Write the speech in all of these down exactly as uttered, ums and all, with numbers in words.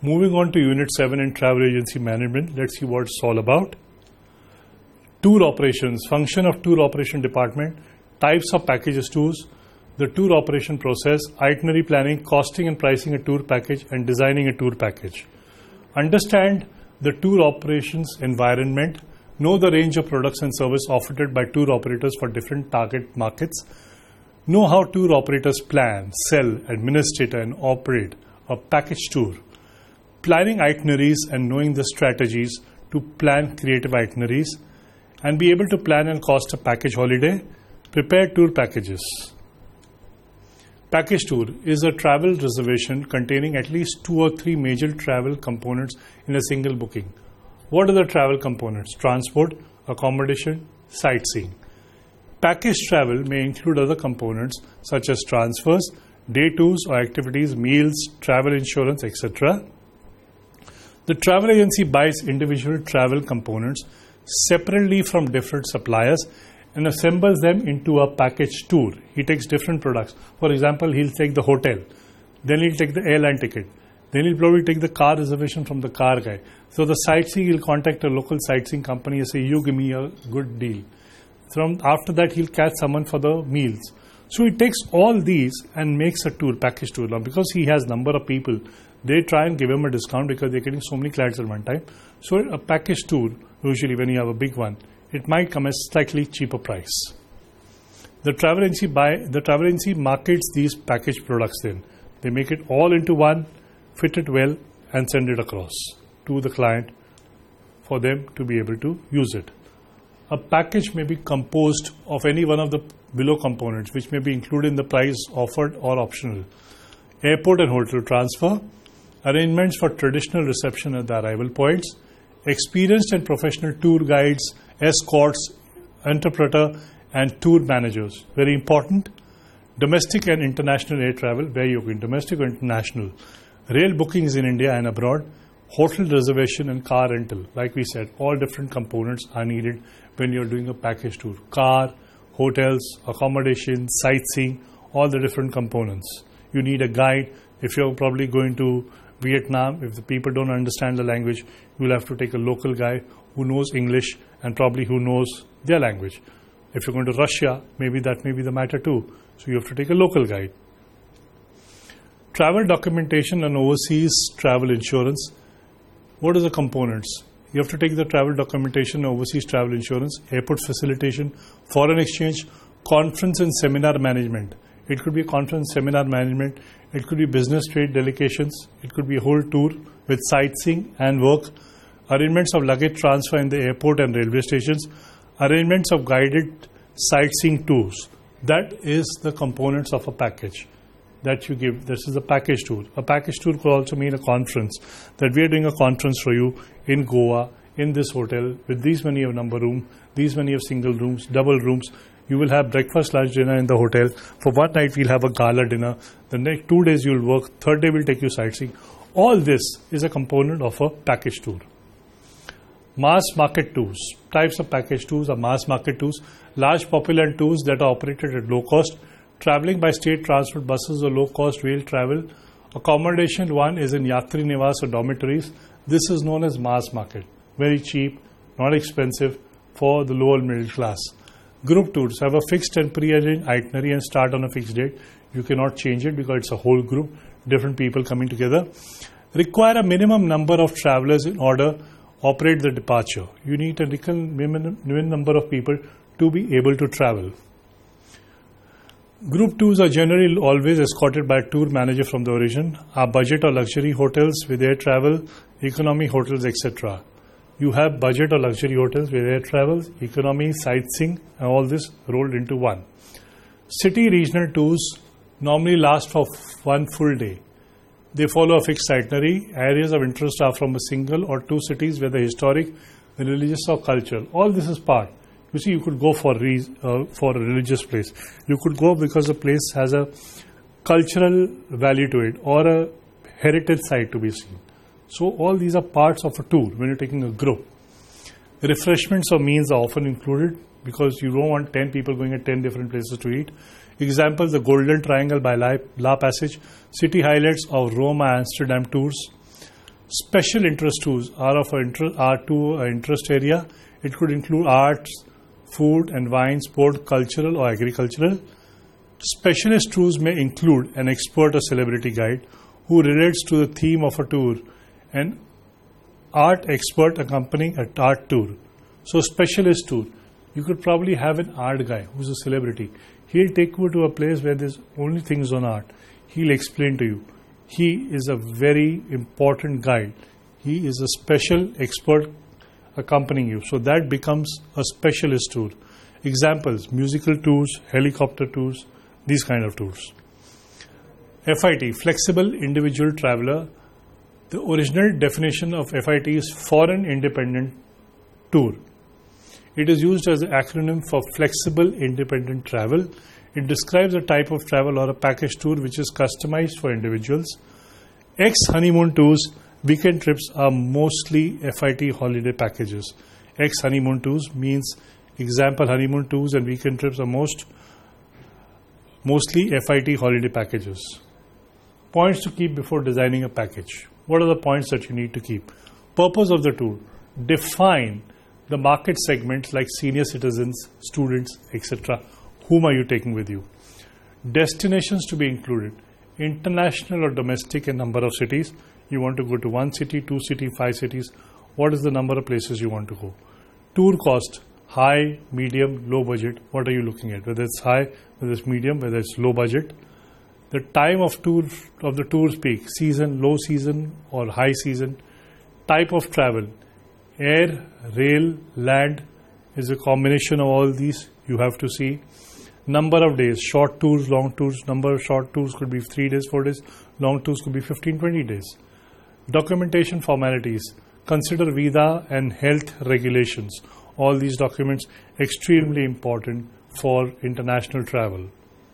Moving on to Unit seven in Travel Agency Management, let's see what it's all about. Tour operations, function of tour operation department, types of packages tours, the tour operation process, itinerary planning, costing and pricing a tour package, and designing a tour package. Understand the tour operations environment, know the range of products and services offered by tour operators for different target markets, know how tour operators plan, sell, administrate, and operate a package tour. Planning itineraries and knowing the strategies to plan creative itineraries, and be able to plan and cost a package holiday. Prepare tour packages. Package tour is a travel reservation containing at least two or three major travel components in a single booking. What are the travel components? Transport, accommodation, sightseeing. Package travel may include other components such as transfers, day tours or activities, meals, travel insurance, et cetera. The travel agency buys individual travel components separately from different suppliers and assembles them into a package tour. He takes different products. For example, he'll take the hotel, then he'll take the airline ticket, then he'll probably take the car reservation from the car guy. So the sightseeing, he'll contact a local sightseeing company and say, you give me a good deal. From after that, he'll catch someone for the meals. So he takes all these and makes a tour, package tour. Now, because he has number of people, they try and give him a discount because they're getting so many clients at one time. So a package tour, usually when you have a big one, it might come at slightly cheaper price. The travel agency buy, the travel agency markets these package products then. They make it all into one, fit it well, and send it across to the client for them to be able to use it. A package may be composed of any one of the below components, which may be included in the price offered or optional. Airport and hotel transfer, arrangements for traditional reception at the arrival points, experienced and professional tour guides, escorts, interpreter, and tour managers. Very important. Domestic and international air travel, where you're going, domestic or international. Rail bookings in India and abroad. Hotel reservation and car rental. Like we said, all different components are needed when you're doing a package tour. Car, hotels, accommodation, sightseeing, all the different components. You need a guide. If you're probably going to Vietnam, if the people don't understand the language, you'll have to take a local guy who knows English and probably who knows their language. If you're going to Russia, maybe that may be the matter too. So you have to take a local guide. Travel documentation and overseas travel insurance. What are the components? You have to take the travel documentation, overseas travel insurance, airport facilitation, foreign exchange, conference and seminar management. It could be conference seminar management. It could be business trade delegations. It could be a whole tour with sightseeing and work. Arrangements of luggage transfer in the airport and railway stations. Arrangements of guided sightseeing tours. That is the components of a package that you give. This is a package tour. A package tour could also mean a conference, that we are doing a conference for you in Goa, in this hotel, with these many of number room, these many of single rooms, double rooms. You will have breakfast, lunch, dinner in the hotel. For one night, we'll have a gala dinner. The next two days, you'll work. Third day, we'll take you sightseeing. All this is a component of a package tour. Mass market tours. Types of package tours are mass market tours, large popular tours that are operated at low cost, traveling by state transport buses or low cost rail travel. Accommodation one is in Yatri Niwas or dormitories. This is known as mass market. Very cheap, not expensive for the lower middle class. Group tours have a fixed and pre-arranged itinerary and start on a fixed date. You cannot change it because it's a whole group, different people coming together. Require a minimum number of travelers in order to operate the departure. You need a minimum number of people to be able to travel. Group tours are generally always escorted by a tour manager from the origin, are budget or luxury hotels with air travel, economy hotels, et cetera. You have budget or luxury hotels with air travel, economy, sightseeing, and all this rolled into one. City regional tours normally last for one full day. They follow a fixed itinerary. Areas of interest are from a single or two cities, whether historic, religious, or cultural. All this is part. You see, you could go for re- uh, for a religious place. You could go because the place has a cultural value to it or a heritage site to be seen. So all these are parts of a tour when you're taking a group. Refreshments or meals are often included because you don't want ten people going at ten different places to eat. Examples, the Golden Triangle by La, La Passage, city highlights of Rome and Amsterdam tours. Special interest tours are of interest, are to an interest area. It could include arts, food and wine, sport, cultural or agricultural. Specialist tours may include an expert or celebrity guide who relates to the theme of a tour, an art expert accompanying an art tour. So specialist tour, you could probably have an art guy who's a celebrity. He'll take you to a place where there's only things on art. He'll explain to you. He is a very important guide. He is a special expert accompanying you. So that becomes a specialist tour. Examples, musical tours, helicopter tours, these kind of tours. F I T, Flexible Individual Traveler. The original definition of F I T is Foreign Independent Tour. It is used as an acronym for Flexible Independent Travel. It describes a type of travel or a package tour which is customized for individuals. Ex-honeymoon tours, weekend trips are mostly F I T holiday packages. Ex-honeymoon tours means, example, honeymoon tours and weekend trips are most mostly F I T holiday packages. Points to keep before designing a package. What are the points that you need to keep? Purpose of the tour. Define the market segments like senior citizens, students, et cetera. Whom are you taking with you? Destinations to be included. International or domestic in number of cities. You want to go to one city, two cities, five cities. What is the number of places you want to go? Tour cost. High, medium, low budget. What are you looking at? Whether it's high, whether it's medium, whether it's low budget. The time of tour of the tour's peak. Season, low season or high season. Type of travel. Air, rail, land is a combination of all these. You have to see. Number of days, short tours, long tours. Number of short tours could be three days, four days. Long tours could be fifteen, twenty days. Documentation formalities. Consider visa and health regulations. All these documents extremely important for international travel.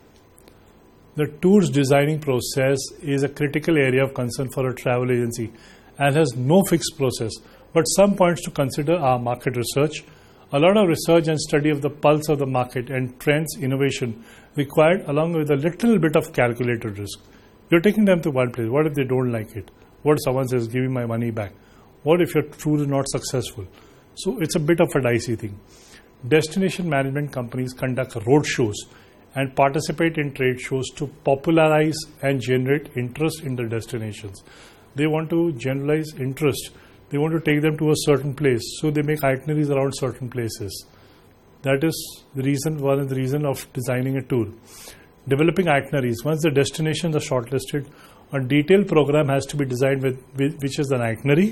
The tours designing process is a critical area of concern for a travel agency and has no fixed process. But some points to consider are market research. A lot of research and study of the pulse of the market and trends, innovation required, along with a little bit of calculated risk. You're taking them to one place. What if they don't like it? What if someone says, give me my money back? What if your tour is not successful? So it's a bit of a dicey thing. Destination management companies conduct road shows and participate in trade shows to popularize and generate interest in the destinations. They want to generalize interest. They want to take them to a certain place, so they make itineraries around certain places. That is the reason, one of the reason of designing a tour. Developing itineraries. Once the destinations are shortlisted, a detailed program has to be designed with, with which is an itinerary.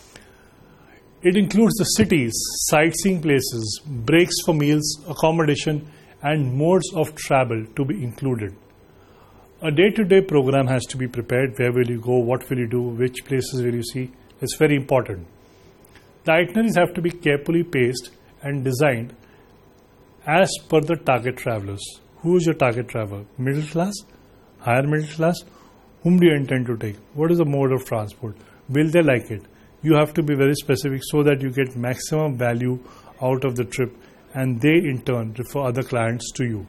It includes the cities, sightseeing places, breaks for meals, accommodation, and modes of travel to be included. A day-to-day program has to be prepared. Where will you go? What will you do? Which places will you see? It's very important. The itineraries have to be carefully paced and designed as per the target travelers. Who is your target traveler? Middle class? Higher middle class? Whom do you intend to take? What is the mode of transport? Will they like it? You have to be very specific so that you get maximum value out of the trip and they in turn refer other clients to you.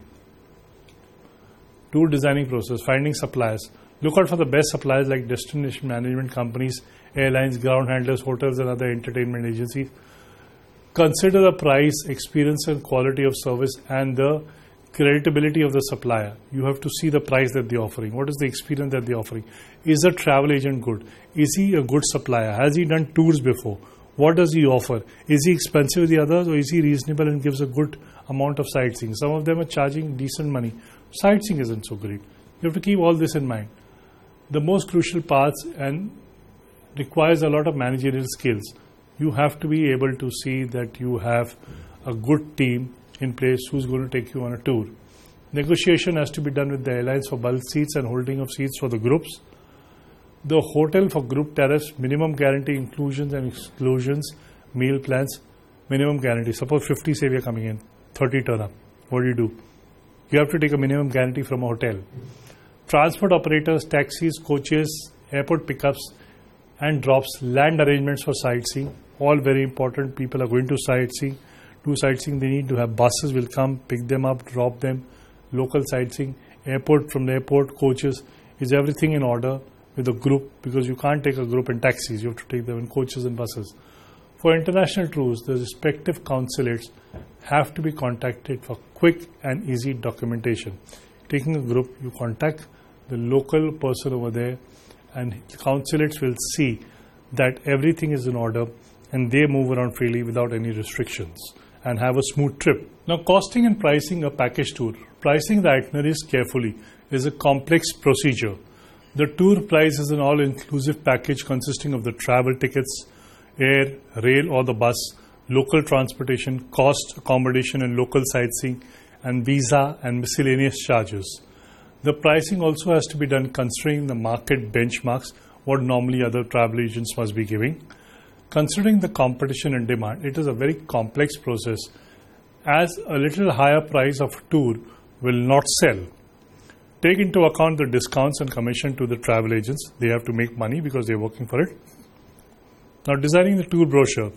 Tour designing process. Finding suppliers. Look out for the best suppliers like destination management companies, airlines, ground handlers, hotels and other entertainment agencies. Consider the price, experience and quality of service and the creditability of the supplier. You have to see the price that they're offering. What is the experience that they're offering? Is the travel agent good? Is he a good supplier? Has he done tours before? What does he offer? Is he expensive with the others or is he reasonable and gives a good amount of sightseeing? Some of them are charging decent money. Sightseeing isn't so great. You have to keep all this in mind. The most crucial parts and requires a lot of managerial skills. You have to be able to see that you have a good team in place who's going to take you on a tour. Negotiation has to be done with the airlines for bulk seats and holding of seats for the groups. The hotel for group tariffs, minimum guarantee inclusions and exclusions, meal plans, minimum guarantee. Suppose fifty say we are coming in, thirty turn up. What do you do? You have to take a minimum guarantee from a hotel. Transport operators, taxis, coaches, airport pickups and drops, land arrangements for sightseeing, all very important. People are going to sightseeing. To sightseeing, they need to have buses will come, pick them up, drop them. Local sightseeing, airport from the airport, coaches. Is everything in order? with a group, because you can't take a group in taxis, you have to take them in coaches and buses. For international tours, the respective consulates have to be contacted for quick and easy documentation. Taking a group, you contact the local person over there, and the consulates will see that everything is in order and they move around freely without any restrictions and have a smooth trip. Now, costing and pricing a package tour. Pricing the itineraries carefully is a complex procedure. The tour price is an all-inclusive package consisting of the travel tickets, air, rail or the bus, local transportation, cost, accommodation and local sightseeing, and visa and miscellaneous charges. The pricing also has to be done considering the market benchmarks, what normally other travel agents must be giving. Considering the competition and demand, it is a very complex process, as a little higher price of a tour will not sell. Take into account the discounts and commission to the travel agents. They have to make money because they are working for it. Now, designing the tour brochure.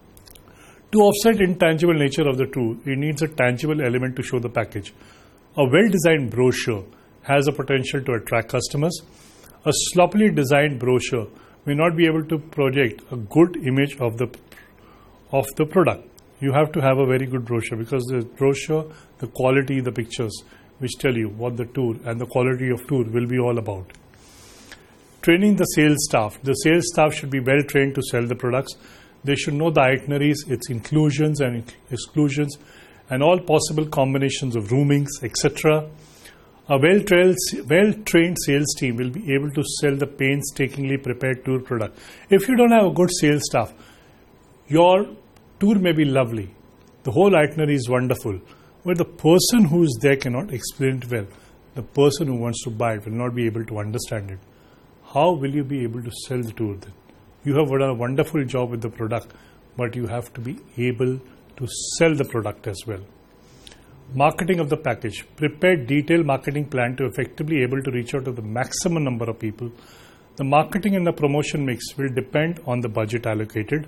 To offset intangible nature of the tour, it needs a tangible element to show the package. A well-designed brochure has a potential to attract customers. A sloppily designed brochure may not be able to project a good image of the of the product. You have to have a very good brochure, because the brochure, the quality, the pictures, which tell you what the tour and the quality of tour will be all about. Training the sales staff. The sales staff should be well trained to sell the products. They should know the itineraries, its inclusions and exclusions, and all possible combinations of roomings, et cetera. A well-trained, well-trained sales team will be able to sell the painstakingly prepared tour product. If you don't have a good sales staff, your tour may be lovely, the whole itinerary is wonderful, but the person who is there cannot explain it well. The person who wants to buy it will not be able to understand it. How will you be able to sell the tour then? You have done a wonderful job with the product, but you have to be able to sell the product as well. Marketing of the package. Prepare detailed marketing plan to effectively able to reach out to the maximum number of people. The marketing and the promotion mix will depend on the budget allocated.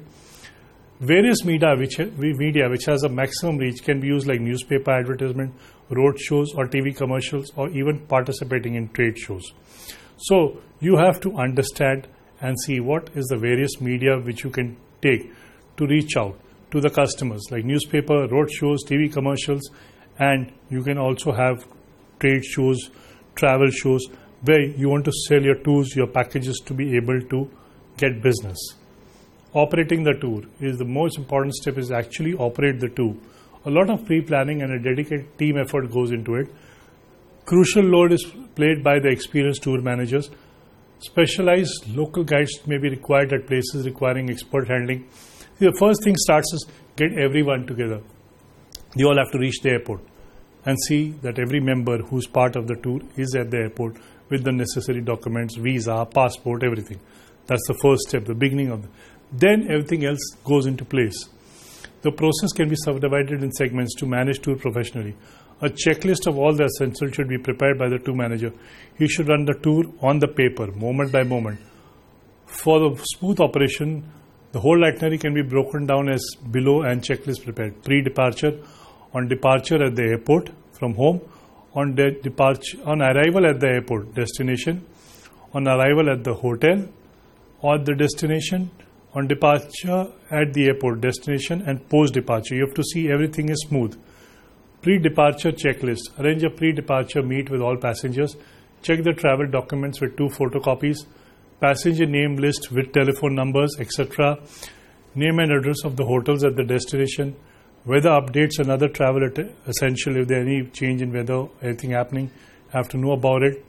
Various media which, media which has a maximum reach can be used like newspaper advertisement, road shows or T V commercials, or even participating in trade shows. So you have to understand and see what is the various media which you can take to reach out to the customers, like newspaper, road shows, T V commercials, and you can also have trade shows, travel shows, where you want to sell your tours, your packages to be able to get business. Operating the tour is the most important step, is actually operate the tour. A lot of pre-planning and a dedicated team effort goes into it. Crucial load is played by the experienced tour managers. Specialized local guides may be required at places requiring expert handling. The first thing starts is get everyone together. They all have to reach the airport and see that every member who's part of the tour is at the airport with the necessary documents, visa, passport, everything. That's the first step, the beginning of it. Then everything else goes into place. The process can be subdivided in segments to manage tour professionally. A checklist of all the essentials should be prepared by the tour manager. He should run the tour on the paper, moment by moment. For the smooth operation, the whole itinerary can be broken down as below and checklist prepared. Pre-departure, on departure at the airport from home, on de- departure, on arrival at the airport destination, on arrival at the hotel or the destination, on departure at the airport destination, and post-departure. You have to see everything is smooth. Pre-departure checklist. Arrange a pre-departure meet with all passengers. Check the travel documents with two photocopies. Passenger name list with telephone numbers, et cetera. Name and address of the hotels at the destination. Weather updates and other travel essential. If there is any change in weather, anything happening, have to know about it.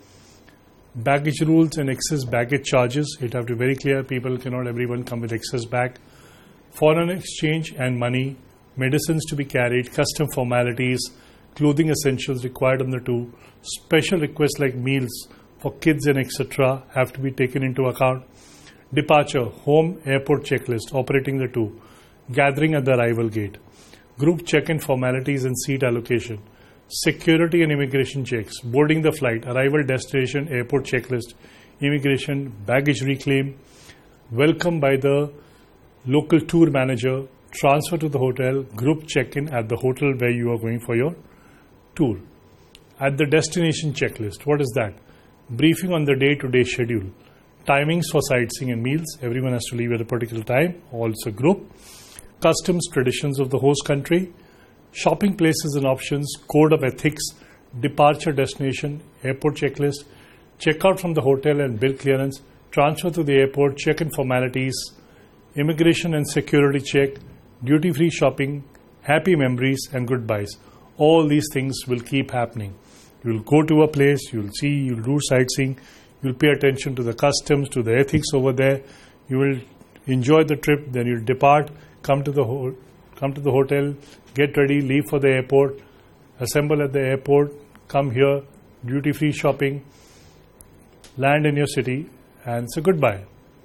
Baggage rules and excess baggage charges. It have to be very clear. People cannot, everyone come with excess bag. Foreign exchange and money. Medicines to be carried. Custom formalities. Clothing essentials required on the tour. Special requests like meals for kids and et cetera have to be taken into account. Departure, home, airport checklist, operating the tour. Gathering at the arrival gate. Group check-in formalities and seat allocation. Security and immigration checks, boarding the flight, arrival destination, airport checklist, immigration, baggage reclaim, welcome by the local tour manager, transfer to the hotel, group check-in at the hotel where you are going for your tour. At the destination checklist, what is that? Briefing on the day-to-day schedule, Timings for sightseeing and meals. Everyone has to leave at a particular time, also group. Customs, traditions of the host country. Shopping places and options. Code of ethics. Departure destination. Airport checklist. Checkout from the hotel and bill clearance. Transfer to the airport. Check-in formalities. Immigration and security check. Duty-free shopping. Happy memories and goodbyes. All these things will keep happening. You will go to a place, you will see, you will do sightseeing, you will pay attention to the customs, to the ethics over there. You will enjoy the trip, then you will depart, come to the ho- come to the hotel, get ready, leave for the airport, assemble at the airport, come here, duty-free shopping, land in your city, and say goodbye.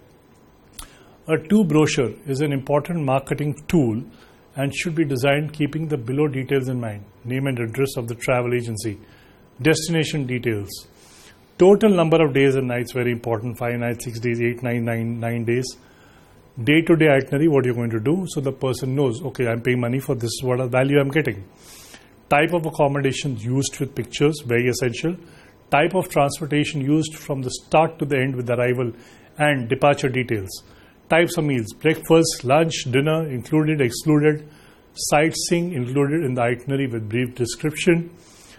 A tour brochure is an important marketing tool and should be designed keeping the below details in mind. Name and address of the travel agency. Destination details. Total number of days and nights, very important. Five nights, six days, eight, nine, nine, nine days. Day-to-day itinerary, what you're going to do, so the person knows, okay, I'm paying money for this, is what value I'm getting. Type of accommodation used with pictures, very essential. Type of transportation used from the start to the end with arrival and departure details. Types of meals, breakfast, lunch, dinner, included, excluded. Sightseeing included in the itinerary with brief description.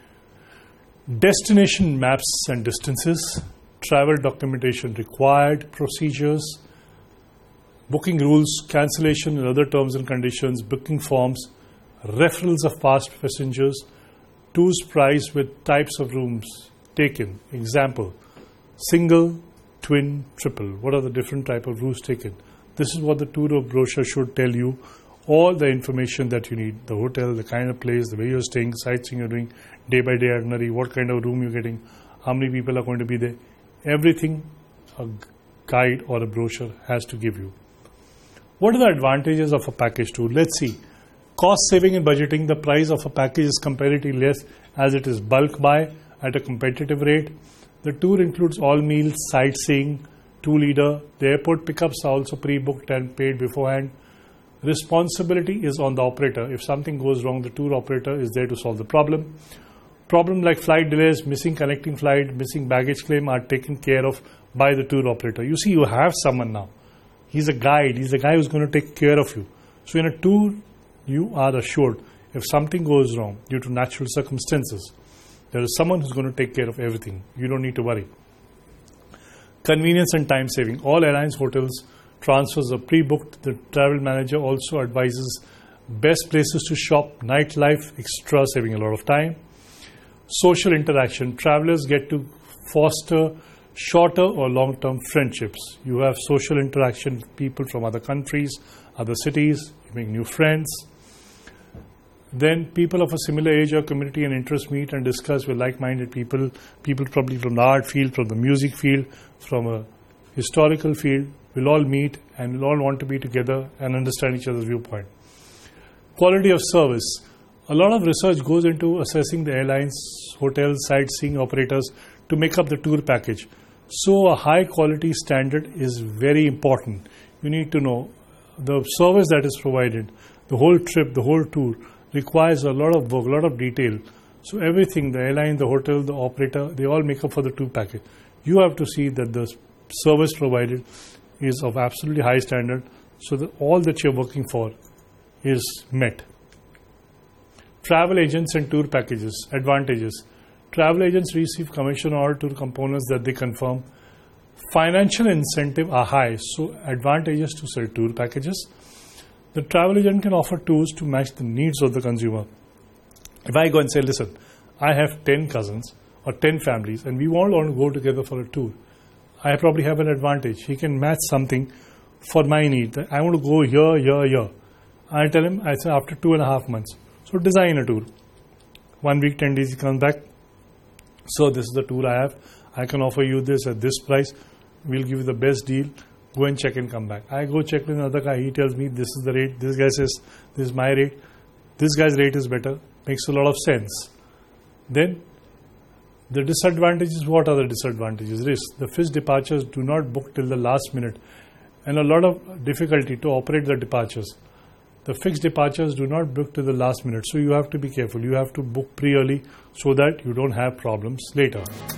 Destination maps and distances. Travel documentation required. Procedures. Booking rules, cancellation and other terms and conditions. Booking forms. Referrals of past passengers. Tours price with types of rooms taken. Example, single, twin, triple. What are the different type of rooms taken? This is what the tour brochure should tell you. All the information that you need. The hotel, the kind of place, the way you're staying, sightseeing you're doing, day by day itinerary, what kind of room you're getting, how many people are going to be there. Everything a guide or a brochure has to give you. What are the advantages of a package tour? Let's see. Cost saving and budgeting. The price of a package is comparatively less as it is bulk buy at a competitive rate. The tour includes all meals, sightseeing, tour leader. The airport pickups are also pre-booked and paid beforehand. Responsibility is on the operator. If something goes wrong, the tour operator is there to solve the problem. Problem like flight delays, missing connecting flight, missing baggage claim are taken care of by the tour operator. You see, you have someone now. He's a guide. He's the guy who's going to take care of you. So in a tour, you are assured if something goes wrong due to natural circumstances, there is someone who's going to take care of everything. You don't need to worry. Convenience and time saving. All airlines, hotels, transfers are pre-booked. The travel manager also advises best places to shop, nightlife, extra, saving a lot of time. Social interaction. Travelers get to foster shorter or long-term friendships. You have social interaction with people from other countries, other cities. You make new friends. Then people of a similar age or community and interest meet and discuss with like-minded people, people probably from the art field, from the music field, from a historical field, will all meet and will all want to be together and understand each other's viewpoint. Quality of service. A lot of research goes into assessing the airlines, hotels, sightseeing operators to make up the tour package. So a high quality standard is very important. You need to know the service that is provided, the whole trip, the whole tour requires a lot of work, a lot of detail. So everything, the airline, the hotel, the operator, they all make up for the tour package. You have to see that the service provided is of absolutely high standard so that all that you're working for is met. Travel agents and tour packages. Advantages. Travel agents receive commission on all tour components that they confirm. Financial incentive are high, so advantages to sell tour packages. The travel agent can offer tours to match the needs of the consumer. If I go and say, listen, I have ten cousins or ten families and we all want to go together for a tour, I probably have an advantage. He can match something for my need. I want to go here, here, here. I tell him, I say after two and a half months. So design a tour. One week, ten days, he comes back. So this is the tour I have. I can offer you this at this price. We'll give you the best deal. Go and check and come back. I go check with another guy. He tells me this is the rate. This guy says this is my rate. This guy's rate is better. Makes a lot of sense. Then the disadvantages. What are the disadvantages? Risk. The fixed departures do not book till the last minute, and a lot of difficulty to operate the departures. The fixed departures do not book till the last minute, so you have to be careful. You have to book pre-early so that you don't have problems later.